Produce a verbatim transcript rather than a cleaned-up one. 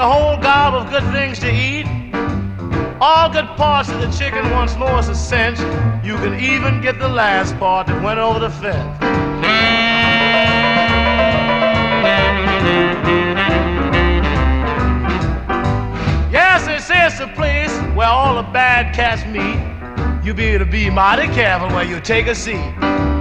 a whole gob of good things to eat. All good parts of the chicken once more is a cinch. You can even get the last part that went over the fence. Yes, they say it's a place where all the bad cats meet. You better be mighty careful where you take a seat.